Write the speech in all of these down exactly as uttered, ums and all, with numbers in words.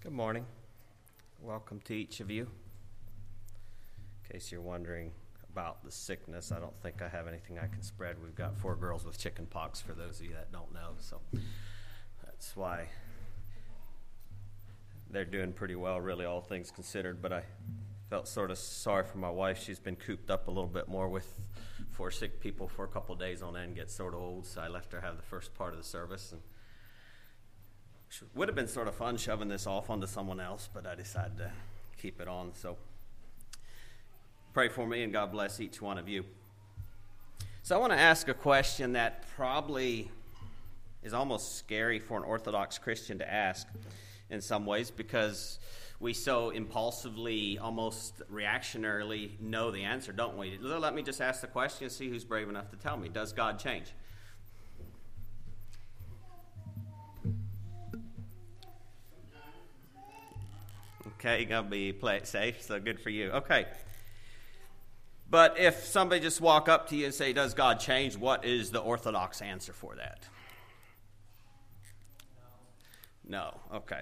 Good morning. Welcome to each of you. In case you're wondering about the sickness, I don't think I have anything I can spread. We've got four girls with chicken pox, for those of you that don't know, so that's why they're doing pretty well, really, all things considered. But I felt sort of sorry for my wife. She's been cooped up a little bit more with four sick people for a couple of days on end, gets sort of old, so I left her have the first part of the service. And would have been sort of fun shoving this off onto someone else, but I decided to keep it on. So pray for me, and God bless each one of you. So I want to ask a question that probably is almost scary for an Orthodox Christian to ask in some ways, because we so impulsively, almost reactionarily know the answer, don't we? Let me just ask the question and see who's brave enough to tell me. Does God change? Okay, you're going to be play it safe, so good for you. Okay. But if somebody just walk up to you and say, does God change? What is the Orthodox answer for that? No. No. Okay.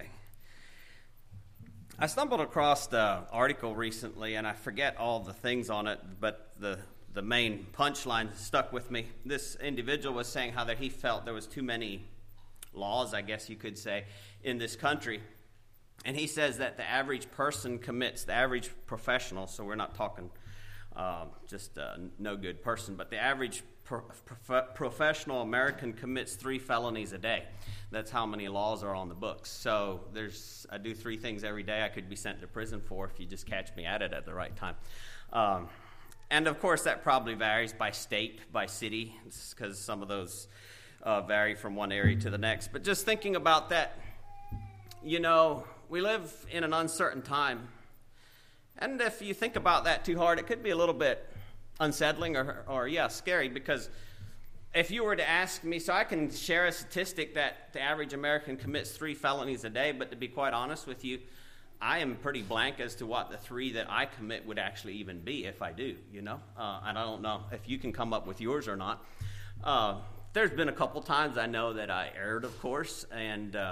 I stumbled across the article recently, and I forget all the things on it, but the, the main punchline stuck with me. This individual was saying how that he felt there was too many laws, I guess you could say, in this country. And he says that the average person commits, the average professional, so we're not talking uh, just a no good person, but the average pro- prof- professional American commits three felonies a day. That's how many laws are on the books. So there's, I do three things every day I could be sent to prison for if you just catch me at it at the right time. Um, and of course that probably varies by state, by city, because some of those uh, vary from one area to the next. But just thinking about that, you know, we live in an uncertain time, and if you think about that too hard, it could be a little bit unsettling or, or yeah, scary, because if you were to ask me, so I can share a statistic that the average American commits three felonies a day, but to be quite honest with you, I am pretty blank as to what the three that I commit would actually even be if I do, you know, uh, and I don't know if you can come up with yours or not. Uh, there's been a couple times I know that I erred, of course, and uh,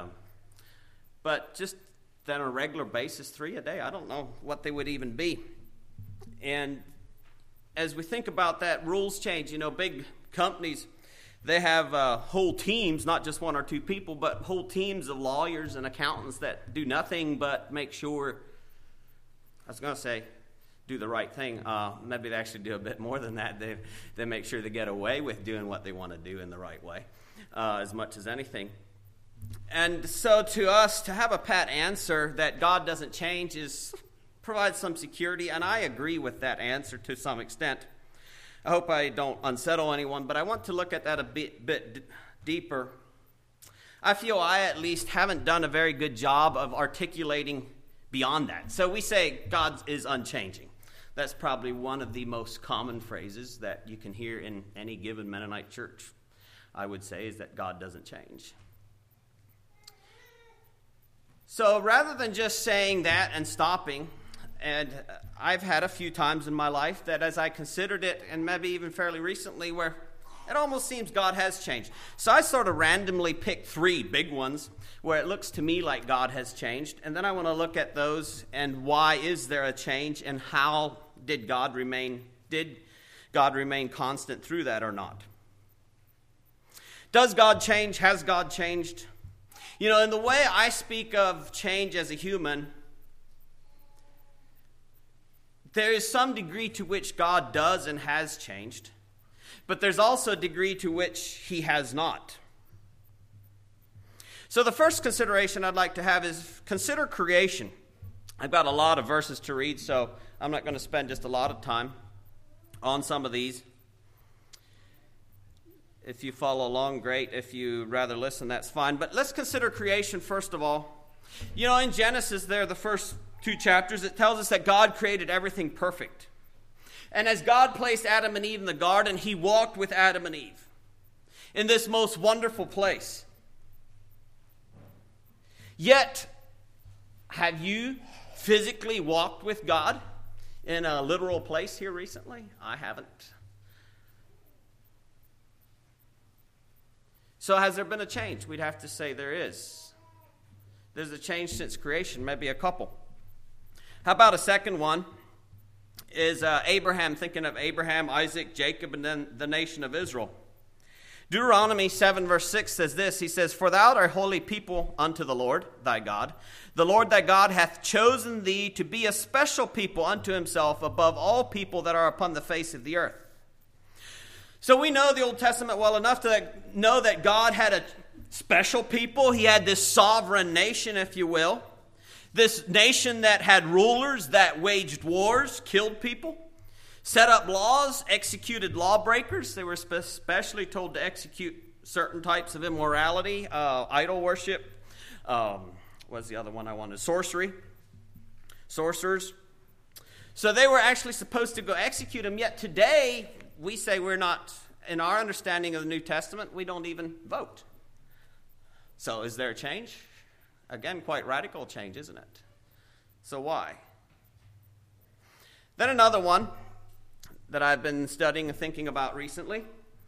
but just that on a regular basis, three a day, I don't know what they would even be. And as we think about that, rules change. You know, big companies, they have uh, whole teams, not just one or two people, but whole teams of lawyers and accountants that do nothing but make sure, I was going to say, do the right thing. Uh, maybe they actually do a bit more than that. They, they make sure they get away with doing what they want to do in the right way, uh, as much as anything. And so to us, to have a pat answer that God doesn't change is provides some security, and I agree with that answer to some extent. I hope I don't unsettle anyone, but I want to look at that a bit, bit d- deeper. I feel I at least haven't done a very good job of articulating beyond that. So we say God is unchanging. That's probably one of the most common phrases that you can hear in any given Mennonite church, I would say, is that God doesn't change. So rather than just saying that and stopping, and I've had a few times in my life that as I considered it, and maybe even fairly recently, where it almost seems God has changed. So I sort of randomly picked three big ones where it looks to me like God has changed, and then I want to look at those and why is there a change, and how did God remain, did God remain constant through that or not? Does God change? Has God changed? You know, in the way I speak of change as a human, there is some degree to which God does and has changed, but there's also a degree to which he has not. So the first consideration I'd like to have is consider creation. I've got a lot of verses to read, so I'm not going to spend just a lot of time on some of these. If you follow along, great. If you rather listen, that's fine. But let's consider creation first of all. You know, in Genesis there, the first two chapters, it tells us that God created everything perfect. And as God placed Adam and Eve in the garden, he walked with Adam and Eve in this most wonderful place. Yet, have you physically walked with God in a literal place here recently? I haven't. So has there been a change? We'd have to say there is. There's a change since creation, maybe a couple. How about a second one? Is uh, Abraham, thinking of Abraham, Isaac, Jacob, and then the nation of Israel. Deuteronomy seven verse six says this. He says, "For thou art a holy people unto the Lord thy God. The Lord thy God hath chosen thee to be a special people unto himself above all people that are upon the face of the earth." So we know the Old Testament well enough to know that God had a special people. He had this sovereign nation, if you will. This nation that had rulers that waged wars, killed people, set up laws, executed lawbreakers. They were especially told to execute certain types of immorality, uh, idol worship. Um, what's the other one I wanted? Sorcery. Sorcerers. So they were actually supposed to go execute them. Yet today, we say we're not, in our understanding of the New Testament, we don't even vote. So is there a change? Again, quite radical change, isn't it? So why? Then another one that I've been studying and thinking about recently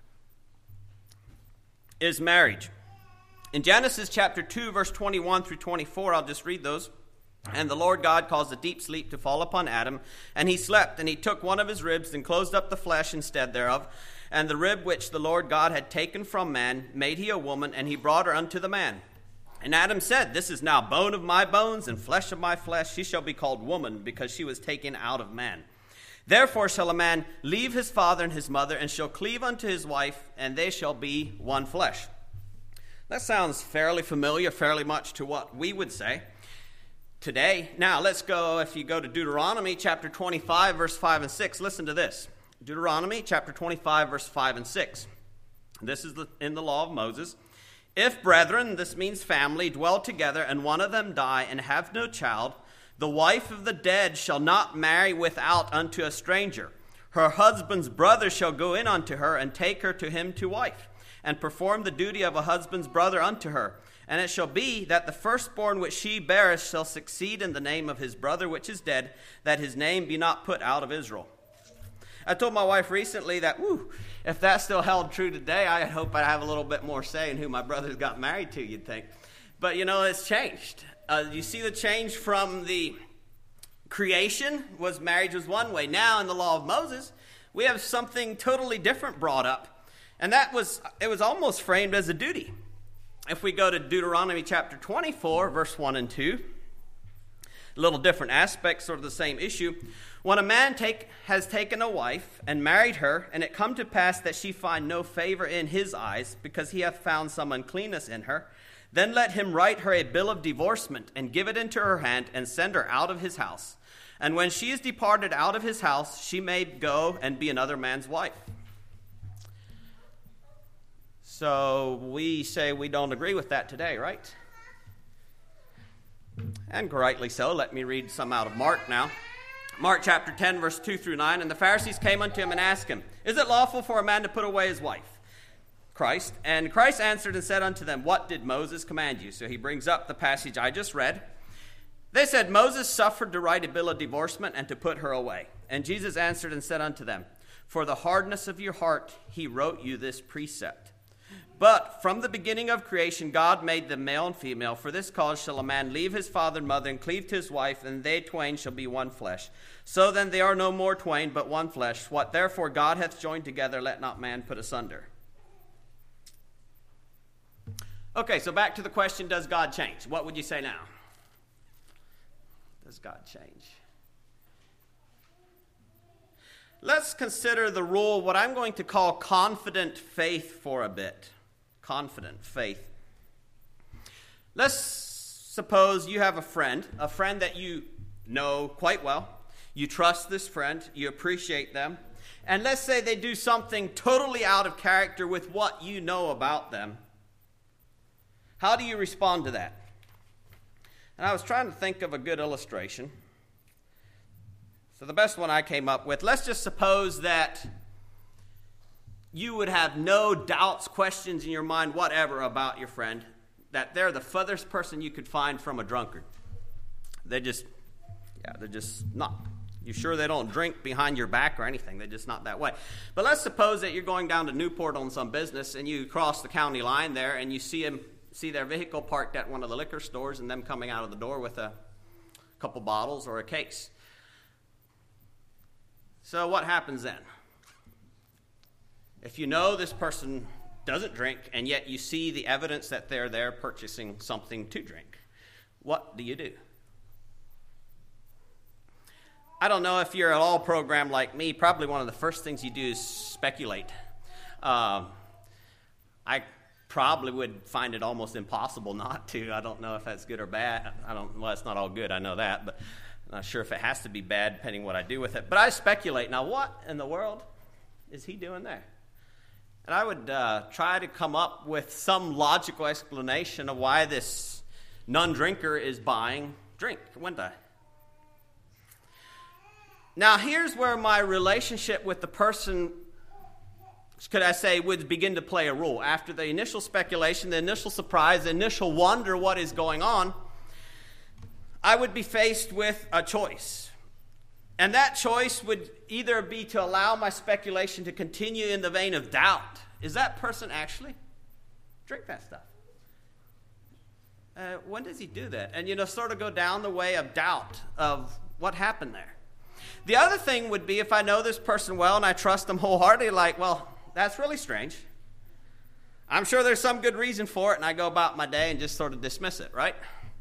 is marriage. In Genesis chapter two, verse twenty-one through twenty-four, I'll just read those. "And the Lord God caused a deep sleep to fall upon Adam, and he slept, and he took one of his ribs and closed up the flesh instead thereof. And the rib which the Lord God had taken from man made he a woman, and he brought her unto the man. And Adam said, This is now bone of my bones and flesh of my flesh. She shall be called woman, because she was taken out of man. Therefore shall a man leave his father and his mother, and shall cleave unto his wife, and they shall be one flesh." That sounds fairly familiar, fairly much to what we would say today. Now, let's go, if you go to Deuteronomy chapter twenty-five, verse five and six, listen to this. Deuteronomy chapter twenty-five, verse five and six. This is the, in the law of Moses. "If brethren," this means family, "dwell together, and one of them die, and have no child, the wife of the dead shall not marry without unto a stranger. Her husband's brother shall go in unto her, and take her to him to wife, and perform the duty of a husband's brother unto her. And it shall be that the firstborn which she beareth shall succeed in the name of his brother which is dead, that his name be not put out of Israel." I told my wife recently that, whew, if that still held true today, I hope I'd have a little bit more say in who my brothers got married to, you'd think. But, you know, it's changed. Uh, you see the change from the creation, was marriage was one way. Now, in the law of Moses, we have something totally different brought up. And that was, it was almost framed as a duty. If we go to Deuteronomy chapter twenty-four, verse one and two, a little different aspect, sort of the same issue. "When a man take, has taken a wife and married her, and it come to pass that she find no favor in his eyes, because he hath found some uncleanness in her, then let him write her a bill of divorcement, and give it into her hand, and send her out of his house. And when she is departed out of his house, she may go and be another man's wife." So we say we don't agree with that today, right? And rightly so. Let me read some out of Mark now. Mark chapter ten, verse two through nine. "And the Pharisees came unto him and asked him, Is it lawful for a man to put away his wife?" Christ. "And Christ answered and said unto them, What did Moses command you?" So he brings up the passage I just read. "They said, Moses suffered to write a bill of divorcement and to put her away. And Jesus answered and said unto them, For the hardness of your heart he wrote you this precept. But from the beginning of creation, God made them male and female. For this cause shall a man leave his father and mother, and cleave to his wife, and they twain shall be one flesh. So then they are no more twain, but one flesh. What therefore God hath joined together, let not man put asunder." Okay, so back to the question, does God change? What would you say now? Does God change? Let's consider the rule, what I'm going to call confident faith, for a bit. Confident faith. Let's suppose you have a friend, a friend that you know quite well. You trust this friend. You appreciate them. And let's say they do something totally out of character with what you know about them. How do you respond to that? And I was trying to think of a good illustration. So the best one I came up with, let's just suppose that you would have no doubts, questions in your mind, whatever, about your friend, that they're the furthest person you could find from a drunkard. They just, yeah, they're just not. You sure they don't drink behind your back or anything? They're just not that way. But let's suppose that you're going down to Newport on some business, and you cross the county line there, and you see him see their vehicle parked at one of the liquor stores and them coming out of the door with a couple bottles or a case. So what happens then? If you know this person doesn't drink and yet you see the evidence that they're there purchasing something to drink, what do you do? I don't know if you're at all programmed like me. Probably one of the first things you do is speculate. Um, I probably would find it almost impossible not to. I don't know if that's good or bad. I don't. Well, it's not all good. I know that, but I'm not sure if it has to be bad depending what I do with it. But I speculate. Now, what in the world is he doing there? And I would uh, try to come up with some logical explanation of why this non-drinker is buying drink, wouldn't I? Now, here's where my relationship with the person, could I say, would begin to play a role. After the initial speculation, the initial surprise, the initial wonder what is going on, I would be faced with a choice. And that choice would either be to allow my speculation to continue in the vein of doubt. Is that person actually drink that stuff? Uh, when does he do that? And, you know, sort of go down the way of doubt of what happened there. The other thing would be if I know this person well and I trust them wholeheartedly, like, well, that's really strange. I'm sure there's some good reason for it, and I go about my day and just sort of dismiss it, right?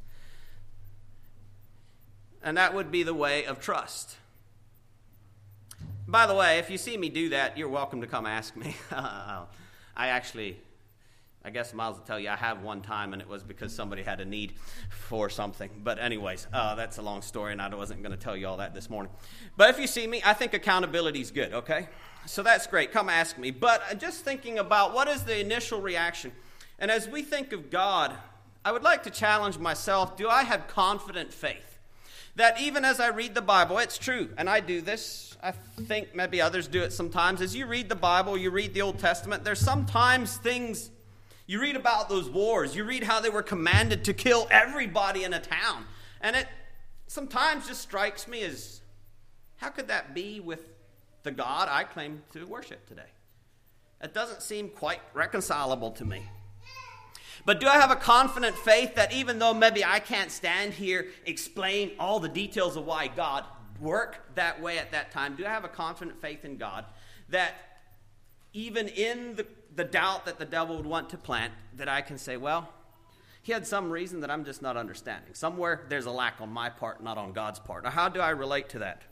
And that would be the way of trust. By the way, if you see me do that, you're welcome to come ask me. I actually, I guess I might as well tell you, I have one time, and it was because somebody had a need for something. But anyways, uh, that's a long story, and I wasn't going to tell you all that this morning. But if you see me, I think accountability is good, okay? So that's great. Come ask me. But just thinking about what is the initial reaction. And as we think of God, I would like to challenge myself, do I have confident faith? That even as I read the Bible, it's true, and I do this. I think maybe others do it sometimes. As you read the Bible, you read the Old Testament, there's sometimes things, you read about those wars, you read how they were commanded to kill everybody in a town. And it sometimes just strikes me as, how could that be with the God I claim to worship today? It doesn't seem quite reconcilable to me. But do I have a confident faith that even though maybe I can't stand here, explain all the details of why God worked that way at that time, do I have a confident faith in God that even in the, the doubt that the devil would want to plant, that I can say, well, he had some reason that I'm just not understanding. Somewhere there's a lack on my part, not on God's part. Now, how do I relate to that?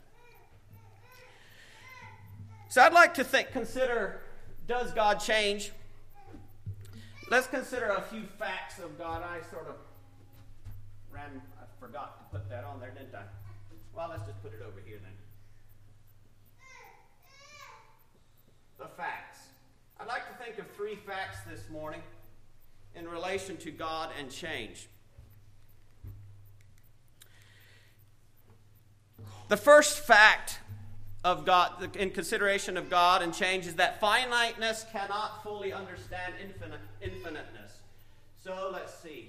So I'd like to think, consider, does God change? Let's consider a few facts of God. I sort of ran, I forgot to put that on there, didn't I? Well, let's just put it over here then. The facts. I'd like to think of three facts this morning in relation to God and change. The first fact of God, in consideration of God and change, is that finiteness cannot fully understand infinite, infiniteness. So let's see.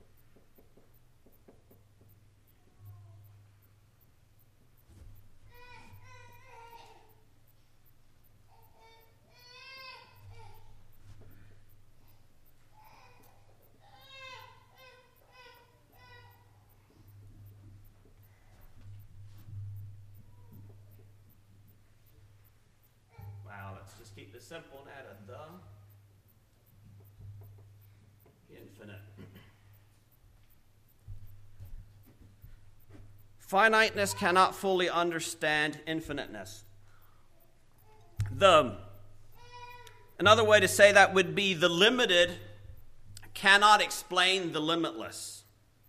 Keep it simple and add a the infinite. Finiteness cannot fully understand infiniteness. The another way to say that would be the limited cannot explain the limitless.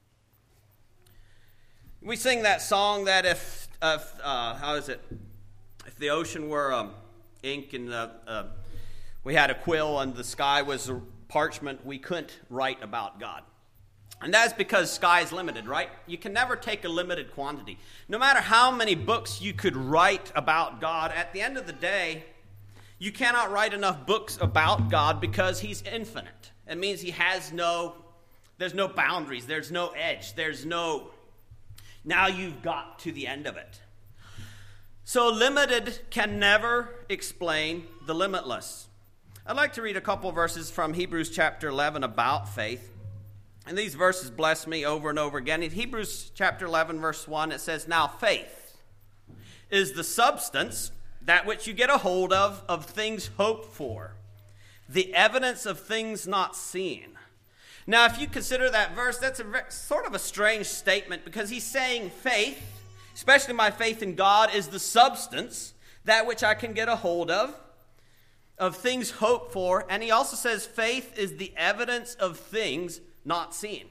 We sing that song that if, if uh, how is it? If the ocean were um, ink and uh, uh, we had a quill and the sky was a parchment, we couldn't write about God. And that's because sky is limited, right? You can never take a limited quantity. No matter how many books you could write about God, at the end of the day, you cannot write enough books about God because he's infinite. It means he has no, there's no boundaries, there's no edge, there's no, now you've got to the end of it. So limited can never explain the limitless. I'd like to read a couple verses from Hebrews chapter eleven about faith. And these verses bless me over and over again. In Hebrews chapter eleven, verse one, it says, "Now faith is the substance, that which you get a hold of, of things hoped for, the evidence of things not seen." Now, if you consider that verse, that's a very, sort of a strange statement, because he's saying faith, especially my faith in God, is the substance, that which I can get a hold of, of things hoped for. And he also says faith is the evidence of things not seen.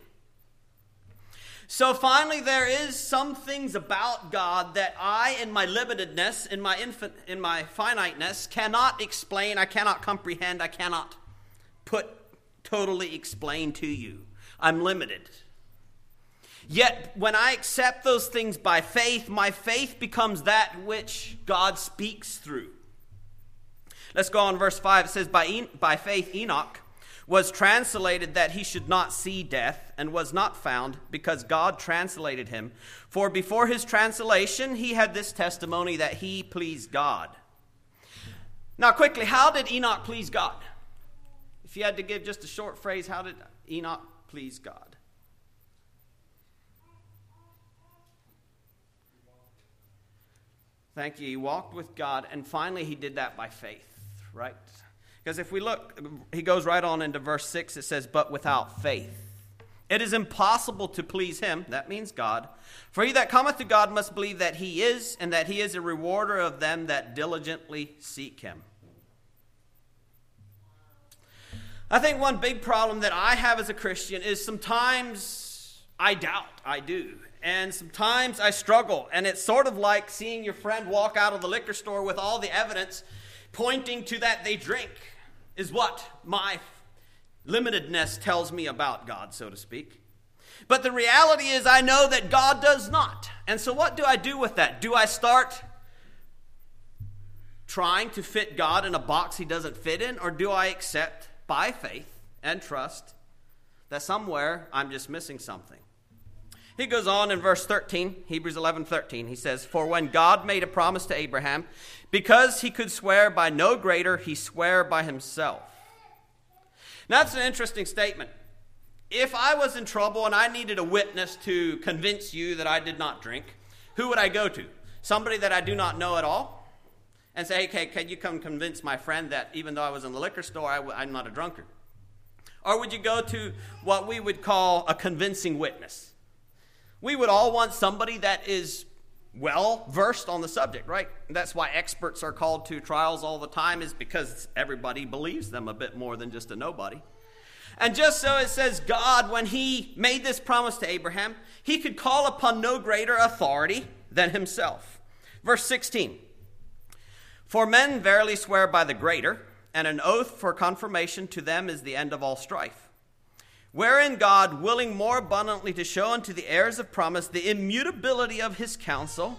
So finally, there is some things about God that I, in my limitedness, in my infant, in my finiteness, cannot explain, I cannot comprehend, I cannot put totally explain to you. I'm limited. Yet, when I accept those things by faith, my faith becomes that which God speaks through. Let's go on verse five. It says, by, en- by faith Enoch was translated that he should not see death, and was not found, because God translated him. For before his translation, he had this testimony that he pleased God. Now quickly, how did Enoch please God? If you had to give just a short phrase, how did Enoch please God? Thank you. He walked with God, and finally he did that by faith, right? Because if we look, he goes right on into verse six, it says, "But without faith it is impossible to please him," that means God, "for he that cometh to God must believe that he is, and that he is a rewarder of them that diligently seek him." I think one big problem that I have as a Christian is sometimes I doubt, I do. And sometimes I struggle. And it's sort of like seeing your friend walk out of the liquor store with all the evidence pointing to that they drink, is what my limitedness tells me about God, so to speak. But the reality is I know that God does not. And so what do I do with that? Do I start trying to fit God in a box he doesn't fit in? Or do I accept by faith and trust that somewhere I'm just missing something? He goes on in verse thirteen, Hebrews eleven thirteen. He says, "For when God made a promise to Abraham, because he could swear by no greater, he swore by himself." Now that's an interesting statement. If I was in trouble and I needed a witness to convince you that I did not drink, who would I go to? Somebody that I do not know at all? And say, "Hey, can you come convince my friend that even though I was in the liquor store, I w- I'm not a drunkard?" Or would you go to what we would call a convincing witness? We would all want somebody that is well versed on the subject, right? That's why experts are called to trials all the time, is because everybody believes them a bit more than just a nobody. And just so it says God, when he made this promise to Abraham, he could call upon no greater authority than himself. Verse sixteen, "For men verily swear by the greater, and an oath for confirmation to them is the end of all strife. Wherein God, willing more abundantly to show unto the heirs of promise the immutability of his counsel,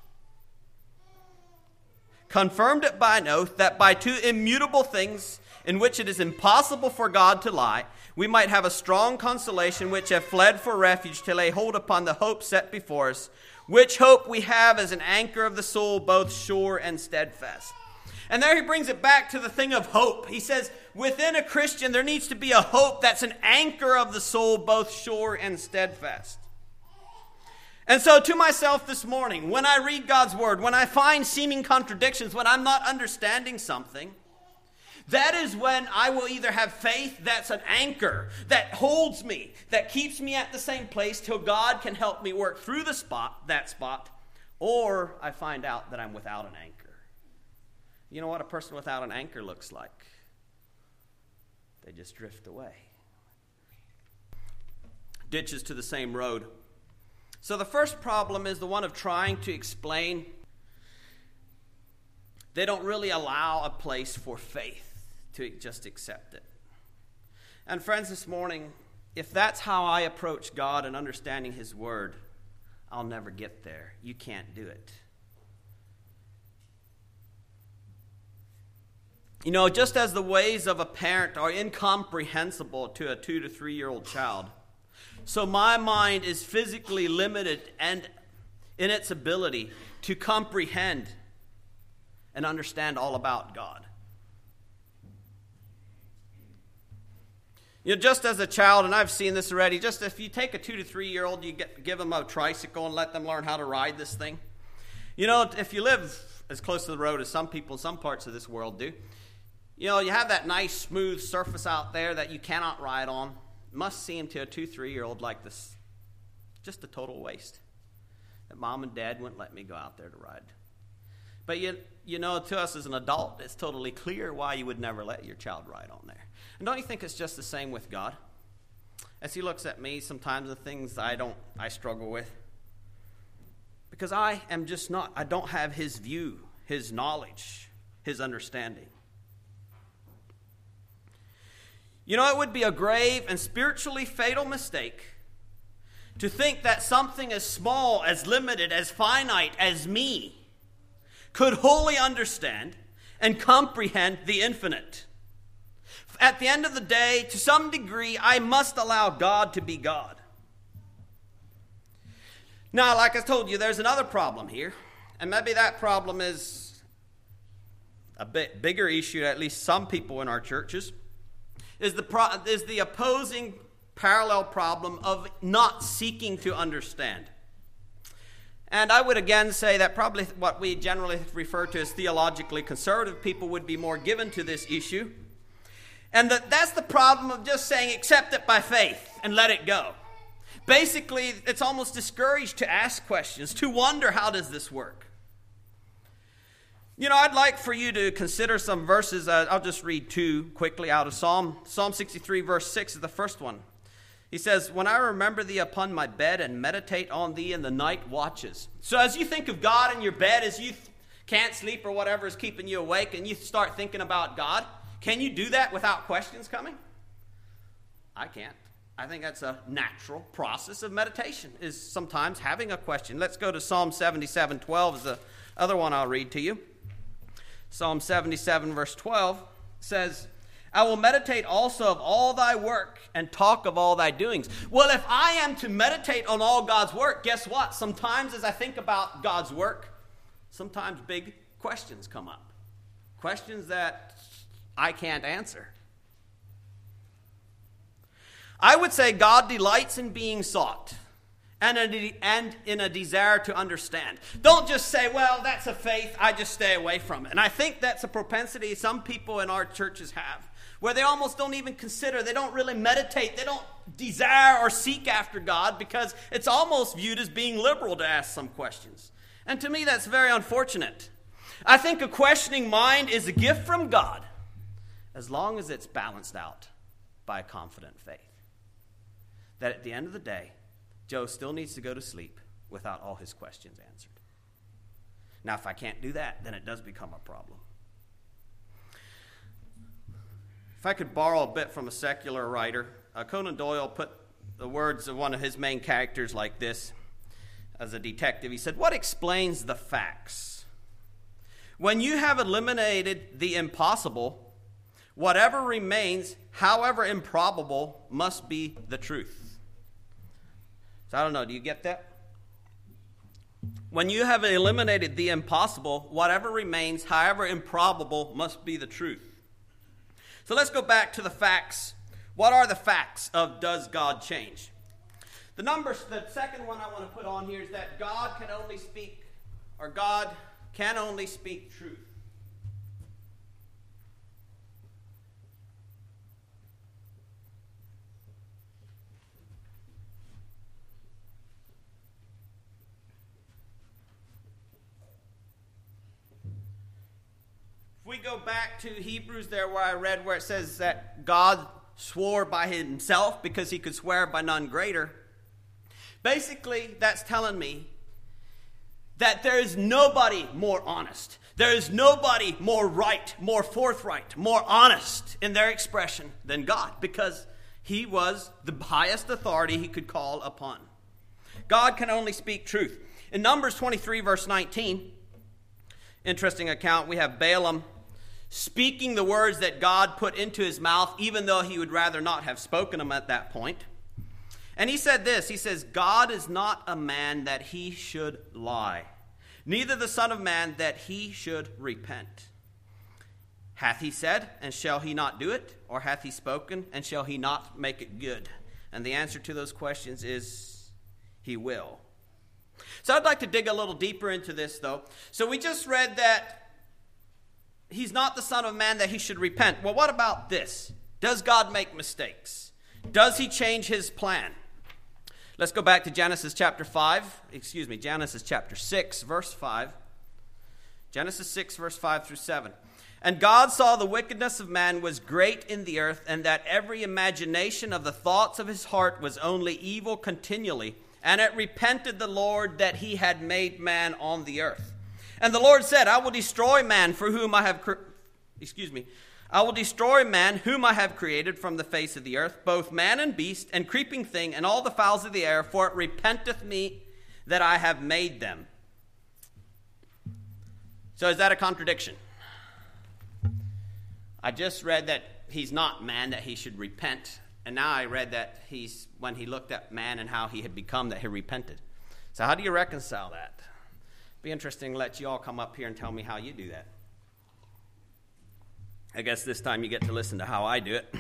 confirmed it by an oath, that by two immutable things, in which it is impossible for God to lie, we might have a strong consolation, which have fled for refuge to lay hold upon the hope set before us, which hope we have as an anchor of the soul, both sure and steadfast." And there he brings it back to the thing of hope. He says, within a Christian, there needs to be a hope that's an anchor of the soul, both sure and steadfast. And so to myself this morning, when I read God's word, when I find seeming contradictions, when I'm not understanding something, that is when I will either have faith that's an anchor, that holds me, that keeps me at the same place till God can help me work through the spot, that spot, or I find out that I'm without an anchor. You know what a person without an anchor looks like? They just drift away. Ditches to the same road. So the first problem is the one of trying to explain. They don't really allow a place for faith to just accept it. And friends, this morning, if that's how I approach God and understanding his word, I'll never get there. You can't do it. You know, just as the ways of a parent are incomprehensible to a two to three year old child, so my mind is physically limited and in its ability to comprehend and understand all about God. You know, just as a child, and I've seen this already, just if you take a two to three year old, you get, give them a tricycle and let them learn how to ride this thing. You know, if you live as close to the road as some people in some parts of this world do, you know, you have that nice smooth surface out there that you cannot ride on. It must seem to a two, three year old like this, just a total waste. That mom and dad wouldn't let me go out there to ride. But you, you know, to us as an adult, it's totally clear why you would never let your child ride on there. And don't you think it's just the same with God? As he looks at me, sometimes the things I don't, I struggle with. Because I am just not, I don't have his view, his knowledge, his understanding. You know, it would be a grave and spiritually fatal mistake to think that something as small, as limited, as finite as me could wholly understand and comprehend the infinite. At the end of the day, to some degree, I must allow God to be God. Now, like I told you, there's another problem here. And maybe that problem is a bit bigger issue, at least some people in our churches, is the, pro- is the opposing parallel problem of not seeking to understand. And I would again say that probably what we generally refer to as theologically conservative people would be more given to this issue. And that that's the problem of just saying accept it by faith and let it go. Basically, it's almost discouraged to ask questions, to wonder how does this work. You know, I'd like for you to consider some verses. Uh, I'll just read two quickly out of Psalm. Psalm sixty-three verse six is the first one. He says, when I remember thee upon my bed and meditate on thee in the night watches. So as you think of God in your bed, as you th- can't sleep or whatever is keeping you awake, and you start thinking about God, can you do that without questions coming? I can't. I think that's a natural process of meditation, is sometimes having a question. Let's go to Psalm seventy-seven twelve is the other one I'll read to you. Psalm seventy-seven verse twelve says, I will meditate also of all thy work and talk of all thy doings. Well, if I am to meditate on all God's work, guess what? Sometimes as I think about God's work, sometimes big questions come up. Questions that I can't answer. I would say God delights in being sought and, a, and in a desire to understand. Don't just say, well, that's a faith, I just stay away from it. And I think that's a propensity some people in our churches have, where they almost don't even consider, they don't really meditate, they don't desire or seek after God because it's almost viewed as being liberal to ask some questions. And to me, that's very unfortunate. I think a questioning mind is a gift from God as long as it's balanced out by a confident faith. That at the end of the day, Joe still needs to go to sleep without all his questions answered. Now, if I can't do that, then it does become a problem. If I could borrow a bit from a secular writer, uh, Conan Doyle put the words of one of his main characters like this as a detective. He said, what explains the facts? When you have eliminated the impossible, whatever remains, however improbable, must be the truth. So I don't know, do you get that? When you have eliminated the impossible, whatever remains, however improbable, must be the truth. So let's go back to the facts. What are the facts of does God change? The numbers, the second one I want to put on here is that God can only speak, or God can only speak truth. If we go back to Hebrews there where I read where it says that God swore by himself because he could swear by none greater. Basically, that's telling me that there is nobody more honest. There is nobody more right, more forthright, more honest in their expression than God, because he was the highest authority he could call upon. God can only speak truth. In Numbers twenty-three, verse nineteen, interesting account, we have Balaam speaking the words that God put into his mouth, even though he would rather not have spoken them at that point. And he said this, he says, God is not a man that he should lie, neither the Son of Man that he should repent. Hath he said, and shall he not do it? Or hath he spoken, and shall he not make it good? And the answer to those questions is, he will. So I'd like to dig a little deeper into this, though. So we just read that he's not the Son of Man that he should repent. Well, what about this? Does God make mistakes? Does he change his plan? Let's go back to Genesis chapter five. Excuse me, Genesis chapter six, verse five. Genesis six, verse five through seven. And God saw the wickedness of man was great in the earth, and that every imagination of the thoughts of his heart was only evil continually. And it repented the Lord that he had made man on the earth. And the Lord said, I will destroy man for whom I have, cre- excuse me, I will destroy man whom I have created from the face of the earth, both man and beast, and creeping thing, and all the fowls of the air, for it repenteth me that I have made them. So is that a contradiction? I just read that he's not man, that he should repent. And now I read that he's, when he looked at man and how he had become, that he repented. So how do you reconcile that? It'd be interesting to let you all come up here and tell me how you do that. I guess this time you get to listen to how I do it.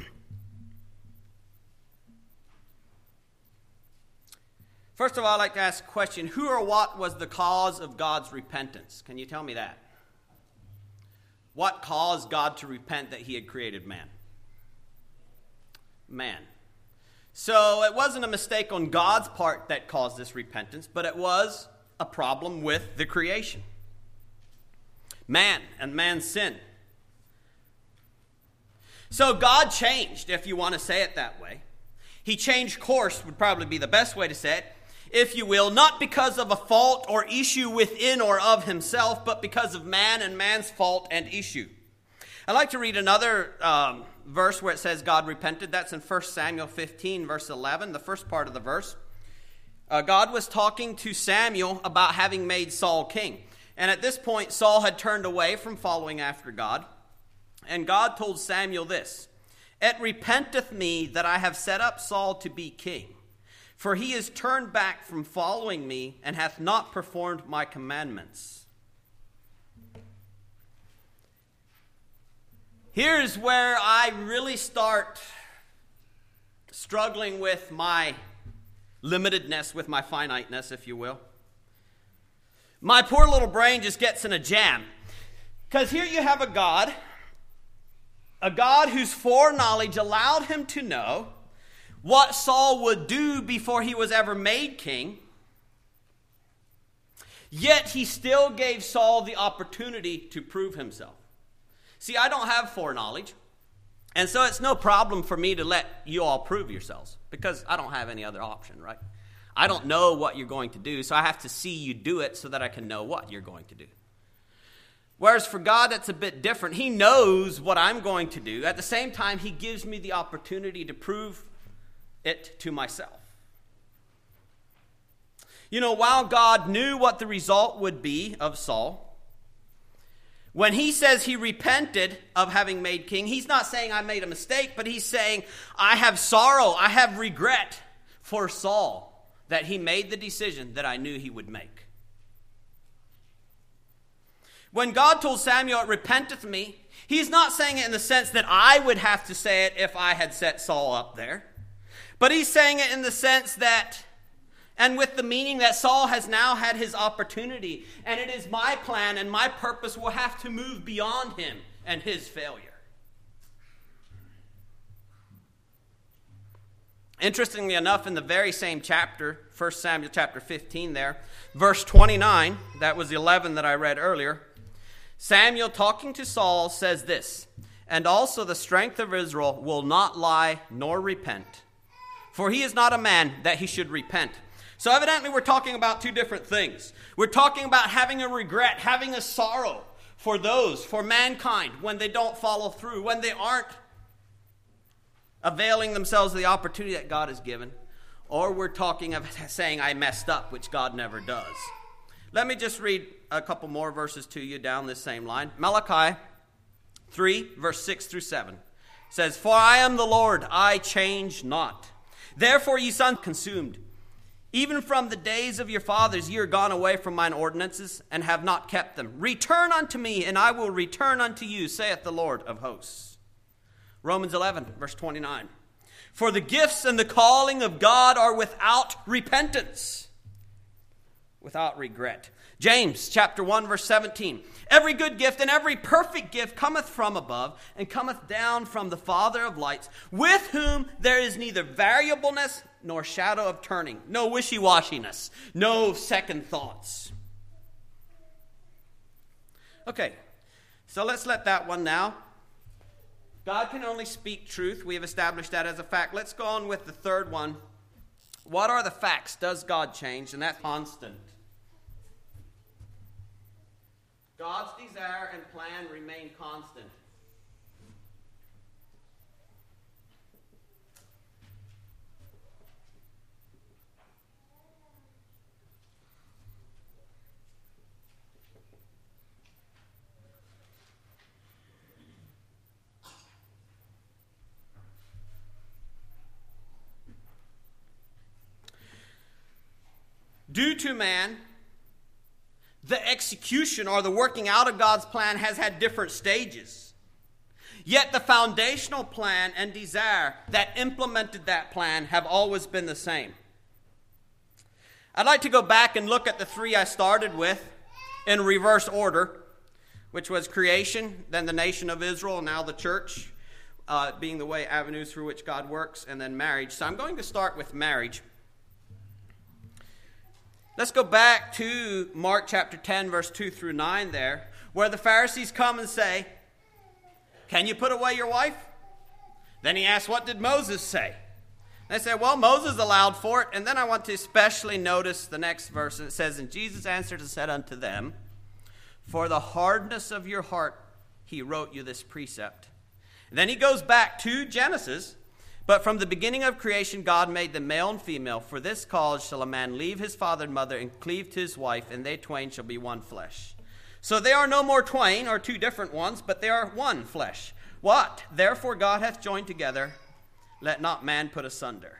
First of all, I'd like to ask a question. Who or what was the cause of God's repentance? Can you tell me that? What caused God to repent that he had created man? Man. So it wasn't a mistake on God's part that caused this repentance, but it was a problem with the creation. Man and man's sin. So God changed, if you want to say it that way. He changed course would probably be the best way to say it, if you will, not because of a fault or issue within or of himself, but because of man and man's fault and issue. I'd like to read another um, verse where it says God repented. That's in First Samuel fifteen, verse eleven, the first part of the verse. Uh, God was talking to Samuel about having made Saul king. And at this point, Saul had turned away from following after God. And God told Samuel this, It repenteth me that I have set up Saul to be king. For he is turned back from following me, and hath not performed my commandments. Here's where I really start struggling with my limitedness, with my finiteness, if you will. My poor little brain just gets in a jam. Because here you have a God, a God whose foreknowledge allowed him to know what Saul would do before he was ever made king. Yet he still gave Saul the opportunity to prove himself. See, I don't have foreknowledge. And so it's no problem for me to let you all prove yourselves. Because I don't have any other option, right? I don't know what you're going to do. So I have to see you do it so that I can know what you're going to do. Whereas for God, that's a bit different. He knows what I'm going to do. At the same time, he gives me the opportunity to prove it to myself. You know, while God knew what the result would be of Saul, when he says he repented of having made king, he's not saying I made a mistake, but he's saying I have sorrow, I have regret for Saul that he made the decision that I knew he would make. When God told Samuel, it repenteth me, he's not saying it in the sense that I would have to say it if I had set Saul up there. But he's saying it in the sense that, and with the meaning that Saul has now had his opportunity, and it is my plan and my purpose will have to move beyond him and his failure. Interestingly enough, in the very same chapter, First Samuel chapter fifteen there, verse twenty-nine, that was the eleven that I read earlier, Samuel talking to Saul says this, And also the strength of Israel will not lie nor repent, for he is not a man that he should repent. So evidently we're talking about two different things. We're talking about having a regret, having a sorrow for those, for mankind, when they don't follow through, when they aren't availing themselves of the opportunity that God has given. Or we're talking of saying I messed up, which God never does. Let me just read a couple more verses to you down this same line. Malachi three, verse six through seven says, For I am the Lord, I change not. Therefore ye sons consumed, Even from the days of your fathers ye are gone away from mine ordinances, and have not kept them. Return unto me, and I will return unto you, saith the Lord of hosts. Romans eleven, verse twenty-nine. For the gifts and the calling of God are without repentance, without regret. James chapter one, verse seventeen. Every good gift and every perfect gift cometh from above, and cometh down from the Father of lights, with whom there is neither variableness nor shadow of turning, no wishy-washiness, no second thoughts. Okay, so let's let that one now. God can only speak truth. We have established that as a fact. Let's go on with the third one. What are the facts? Does God change? And that's constant. God's desire and plan remain constant. Due to man, the execution or the working out of God's plan has had different stages. Yet the foundational plan and desire that implemented that plan have always been the same. I'd like to go back and look at the three I started with in reverse order, which was creation, then the nation of Israel, and now the church, uh, being the way avenues through which God works, and then marriage. So I'm going to start with marriage. Let's go back to Mark chapter ten, verse two through nine there, where the Pharisees come and say, can you put away your wife? Then he asks, what did Moses say? They say, well, Moses allowed for it. And then I want to especially notice the next verse. It says, and Jesus answered and said unto them, for the hardness of your heart he wrote you this precept. And then he goes back to Genesis. But from the beginning of creation, God made them male and female. For this cause shall a man leave his father and mother and cleave to his wife, and they twain shall be one flesh. So they are no more twain, or two different ones, but they are one flesh. What? Therefore God hath joined together, let not man put asunder.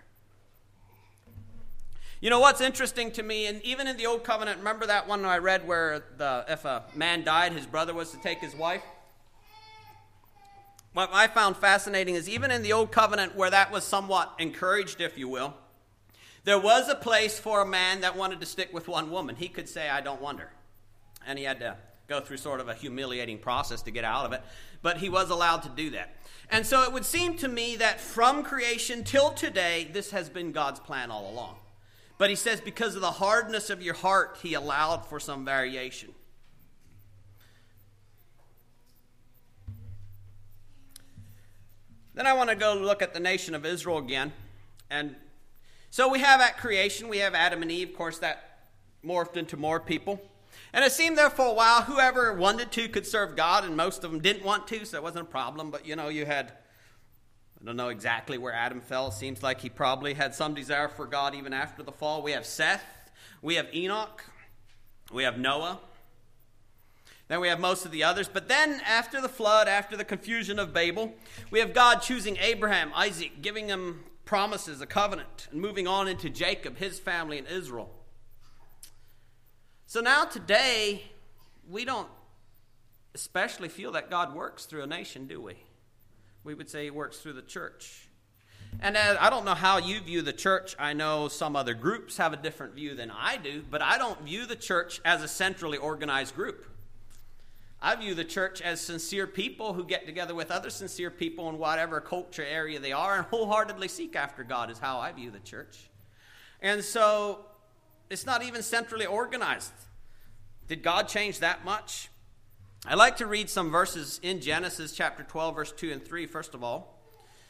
You know what's interesting to me, and even in the Old Covenant, remember that one I read where the, if a man died, his brother was to take his wife? What I found fascinating is even in the Old Covenant where that was somewhat encouraged, if you will, there was a place for a man that wanted to stick with one woman. He could say, I don't want her. And he had to go through sort of a humiliating process to get out of it. But he was allowed to do that. And so it would seem to me that from creation till today, this has been God's plan all along. But he says because of the hardness of your heart, he allowed for some variation. Then I want to go look at the nation of Israel again. And so we have at creation, we have Adam and Eve. Of course, that morphed into more people. And it seemed there for a while, whoever wanted to could serve God, and most of them didn't want to, so it wasn't a problem. But, you know, you had, I don't know exactly where Adam fell. It seems like he probably had some desire for God even after the fall. We have Seth. We have Enoch. We have Noah. Then we have most of the others. But then after the flood, after the confusion of Babel, we have God choosing Abraham, Isaac, giving him promises, a covenant, and moving on into Jacob, his family, and Israel. So now today, we don't especially feel that God works through a nation, do we? We would say he works through the church. And uh, I don't know how you view the church. I know some other groups have a different view than I do, but I don't view the church as a centrally organized group. I view the church as sincere people who get together with other sincere people in whatever culture area they are and wholeheartedly seek after God is how I view the church. And so it's not even centrally organized. Did God change that much? I'd like to read some verses in Genesis chapter twelve, verse two and three, first of all.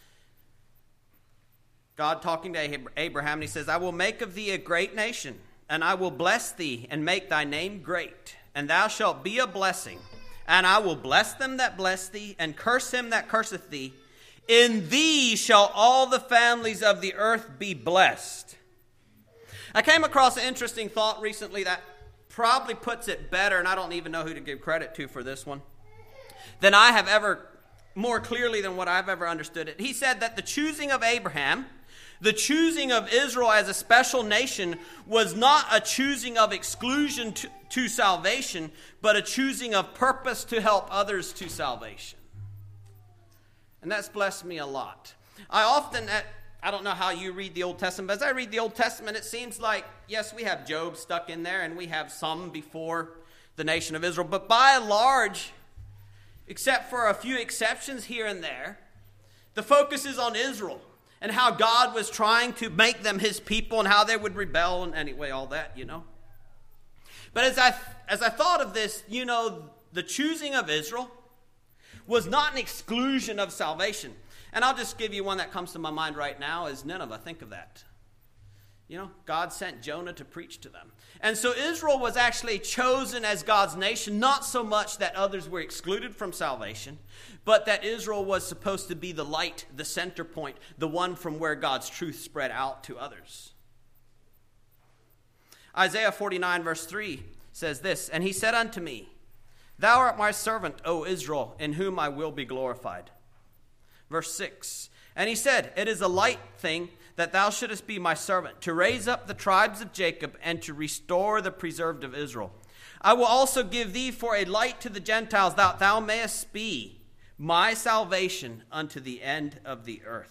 God talking to Abraham, and he says, I will make of thee a great nation, and I will bless thee and make thy name great, and thou shalt be a blessing. And I will bless them that bless thee, and curse him that curseth thee. In thee shall all the families of the earth be blessed. I came across an interesting thought recently that probably puts it better, and I don't even know who to give credit to for this one, than I have ever, more clearly than what I've ever understood it. He said that the choosing of Abraham The choosing of Israel as a special nation was not a choosing of exclusion to, to salvation, but a choosing of purpose to help others to salvation. And that's blessed me a lot. I often, I don't know how you read the Old Testament, but as I read the Old Testament, it seems like, yes, we have Job stuck in there, and we have some before the nation of Israel, but by and large, except for a few exceptions here and there, the focus is on Israel and how God was trying to make them his people and how they would rebel and anyway, all that, you know. But as I as I thought of this, you know, the choosing of Israel was not an exclusion of salvation. And I'll just give you one that comes to my mind right now is Nineveh. Think of that. You know, God sent Jonah to preach to them. And so Israel was actually chosen as God's nation, not so much that others were excluded from salvation, but that Israel was supposed to be the light, the center point, the one from where God's truth spread out to others. Isaiah forty-nine verse three says this, "And he said unto me, Thou art my servant, O Israel, in whom I will be glorified." Verse six, "And he said, It is a light thing that thou shouldest be my servant, to raise up the tribes of Jacob and to restore the preserved of Israel. I will also give thee for a light to the Gentiles, that thou mayest be my salvation unto the end of the earth."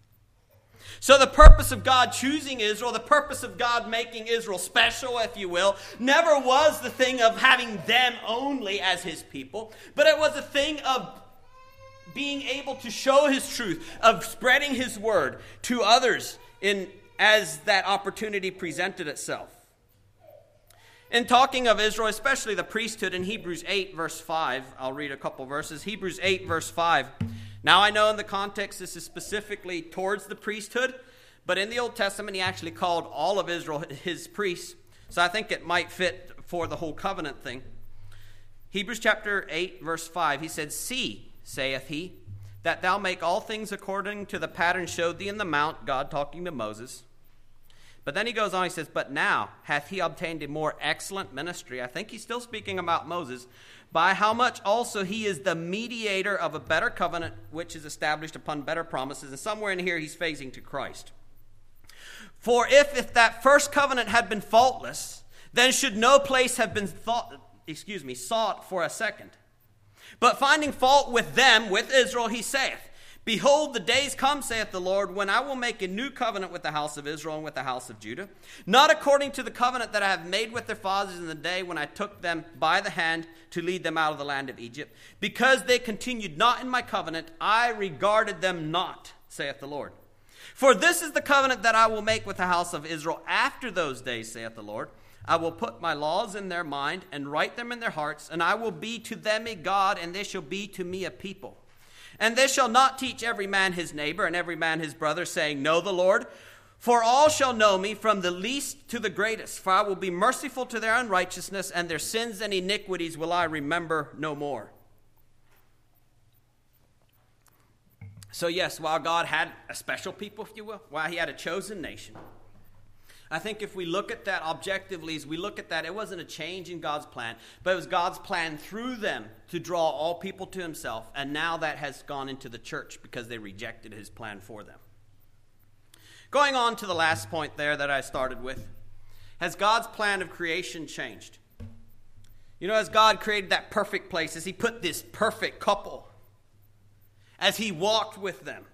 So the purpose of God choosing Israel, the purpose of God making Israel special, if you will, never was the thing of having them only as his people, but it was a thing of being able to show his truth, of spreading his word to others in as that opportunity presented itself. In talking of Israel, especially the priesthood, in Hebrews eight, verse five, I'll read a couple verses. Hebrews eight, verse five. Now I know in the context this is specifically towards the priesthood, but in the Old Testament he actually called all of Israel his priests. So I think it might fit for the whole covenant thing. Hebrews chapter eight, verse five, he said, "See, saith he, that thou make all things according to the pattern showed thee in the mount," God talking to Moses. But then he goes on, he says, "But now hath he obtained a more excellent ministry." I think he's still speaking about Moses. "By how much also he is the mediator of a better covenant, which is established upon better promises." And somewhere in here he's phasing to Christ. "For if, if that first covenant had been faultless, then should no place have been thought, excuse me, sought for a second. But finding fault with them, with Israel, he saith, Behold, the days come, saith the Lord, when I will make a new covenant with the house of Israel and with the house of Judah, not according to the covenant that I have made with their fathers in the day when I took them by the hand to lead them out of the land of Egypt. Because they continued not in my covenant, I regarded them not, saith the Lord. For this is the covenant that I will make with the house of Israel after those days, saith the Lord. I will put my laws in their mind and write them in their hearts, and I will be to them a God, and they shall be to me a people. And they shall not teach every man his neighbor and every man his brother, saying, Know the Lord. For all shall know me, from the least to the greatest. For I will be merciful to their unrighteousness, and their sins and iniquities will I remember no more." So yes, while God had a special people, if you will, while he had a chosen nation, I think if we look at that objectively, as we look at that, it wasn't a change in God's plan, but it was God's plan through them to draw all people to himself. And now that has gone into the church because they rejected his plan for them. Going on to the last point there that I started with, has God's plan of creation changed? You know, as God created that perfect place, as he put this perfect couple, as he walked with them,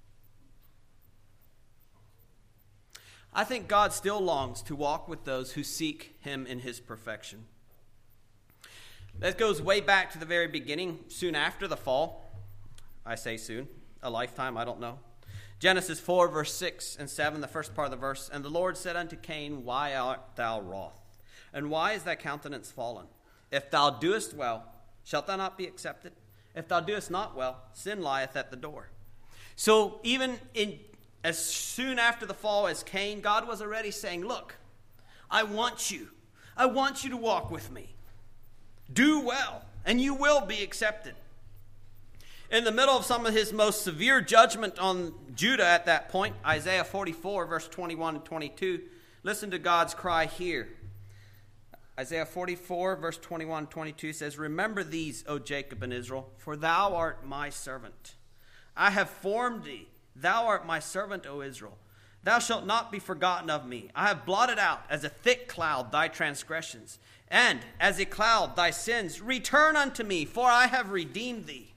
I think God still longs to walk with those who seek him in his perfection. That goes way back to the very beginning, soon after the fall. I say soon, a lifetime, I don't know. Genesis four, verse six and seven, the first part of the verse. "And the Lord said unto Cain, Why art thou wroth? And why is thy countenance fallen? If thou doest well, shalt thou not be accepted? If thou doest not well, sin lieth at the door." So even in as soon after the fall as Cain, God was already saying, look, I want you. I want you to walk with me. Do well, and you will be accepted. In the middle of some of his most severe judgment on Judah at that point, Isaiah forty-four, verse twenty-one and twenty-two, listen to God's cry here. Isaiah forty-four, verse twenty-one and twenty-two says, "Remember these, O Jacob and Israel, for thou art my servant. I have formed thee. Thou art my servant, O Israel. Thou shalt not be forgotten of me. I have blotted out as a thick cloud thy transgressions, and as a cloud thy sins. Return unto me, for I have redeemed thee.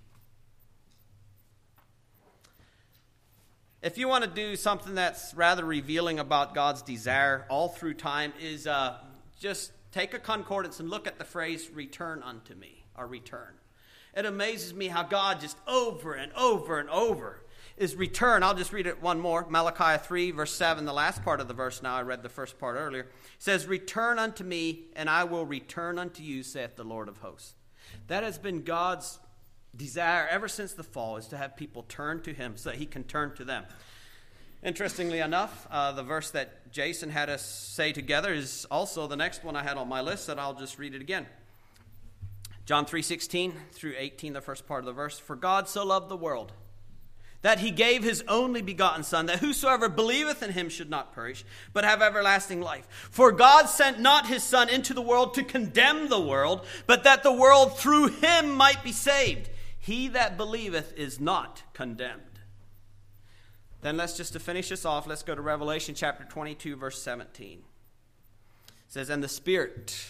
If you want to do something that's rather revealing about God's desire all through time, is uh, just take a concordance and look at the phrase, return unto me, or return. It amazes me how God just over and over and over is return. I'll just read it one more. Malachi three, verse seven, the last part of the verse now. I read the first part earlier. It says, return unto me, and I will return unto you, saith the Lord of hosts. That has been God's desire ever since the fall, is to have people turn to him so that he can turn to them. Interestingly enough, uh, the verse that Jason had us say together is also the next one I had on my list, that I'll just read it again. John three sixteen through eighteen, the first part of the verse. For God so loved the world, that he gave his only begotten Son, that whosoever believeth in him should not perish, but have everlasting life. For God sent not his Son into the world to condemn the world, but that the world through him might be saved. He that believeth is not condemned. Then let's just to finish this off, let's go to Revelation chapter twenty-two, verse seventeen. It says, and the Spirit,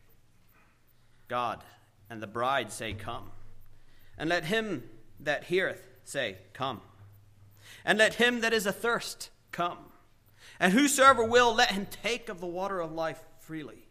God, and the bride say, come. And let him that heareth say, come. And let him that is athirst come. And whosoever will, let him take of the water of life freely.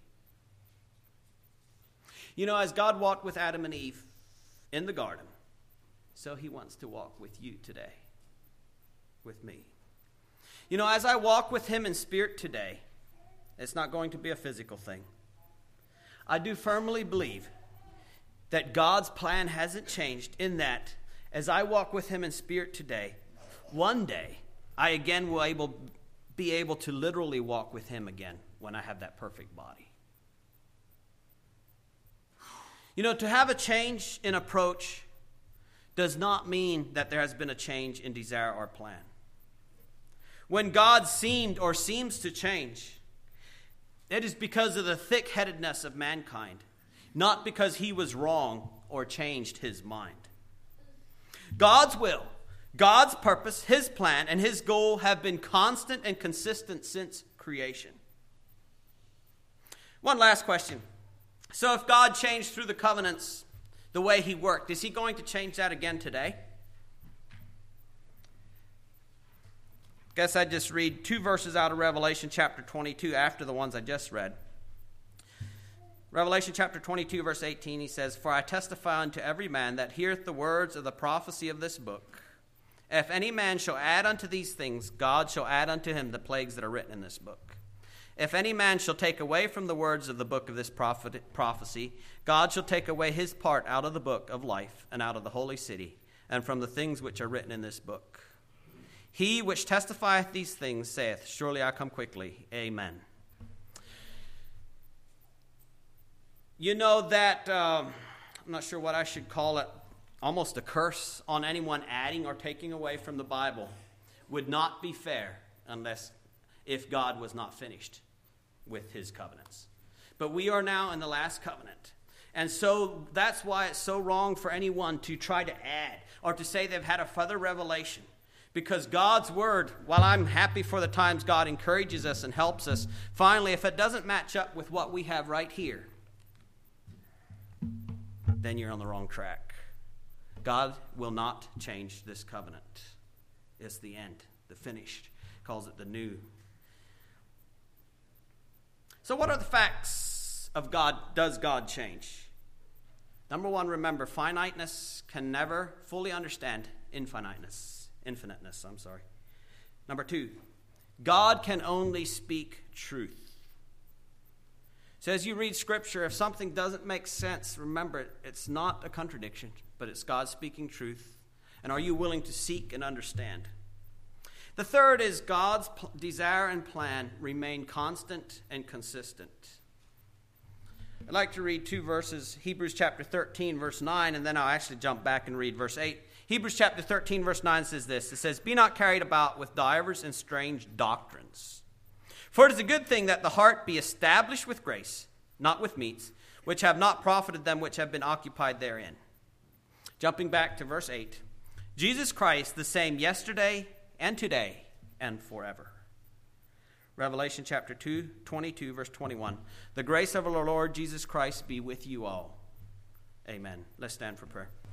You know, as God walked with Adam and Eve in the garden, so he wants to walk with you today, with me. You know, as I walk with him in spirit today, it's not going to be a physical thing. I do firmly believe that God's plan hasn't changed, in that as I walk with him in spirit today, one day I again will able, be able to literally walk with him again when I have that perfect body. You know, to have a change in approach does not mean that there has been a change in desire or plan. When God seemed or seems to change, it is because of the thick-headedness of mankind, not because he was wrong or changed his mind. God's will, God's purpose, his plan, and his goal have been constant and consistent since creation. One last question. So if God changed through the covenants the way he worked, is he going to change that again today? Guess I'd just read two verses out of Revelation chapter twenty-two after the ones I just read. Revelation chapter twenty-two, verse eighteen, he says, for I testify unto every man that heareth the words of the prophecy of this book. If any man shall add unto these things, God shall add unto him the plagues that are written in this book. If any man shall take away from the words of the book of this prophet, prophecy, God shall take away his part out of the book of life and out of the holy city, and from the things which are written in this book. He which testifieth these things saith, surely I come quickly. Amen. You know that, um, I'm not sure what I should call it, almost a curse on anyone adding or taking away from the Bible would not be fair unless if God was not finished with his covenants. But we are now in the last covenant. And so that's why it's so wrong for anyone to try to add or to say they've had a further revelation. Because God's word, while I'm happy for the times God encourages us and helps us, finally, if it doesn't match up with what we have right here, then you're on the wrong track. God will not change this covenant. It's the end, the finished. Calls it the new. So what are the facts of God? Does God change? Number one, remember, finiteness can never fully understand infiniteness. Infiniteness, I'm sorry. Number two, God can only speak truth. So as you read Scripture, if something doesn't make sense, remember, it's not a contradiction, but it's God speaking truth. And are you willing to seek and understand? The third is God's pl- desire and plan remain constant and consistent. I'd like to read two verses, Hebrews chapter thirteen, verse nine, and then I'll actually jump back and read verse eight. Hebrews chapter thirteen, verse nine says this. It says, be not carried about with divers and strange doctrines. For it is a good thing that the heart be established with grace, not with meats, which have not profited them which have been occupied therein. Jumping back to verse eight. Jesus Christ, the same yesterday and today and forever. Revelation chapter two, twenty-two, verse twenty-one. The grace of our Lord Jesus Christ be with you all. Amen. Let's stand for prayer.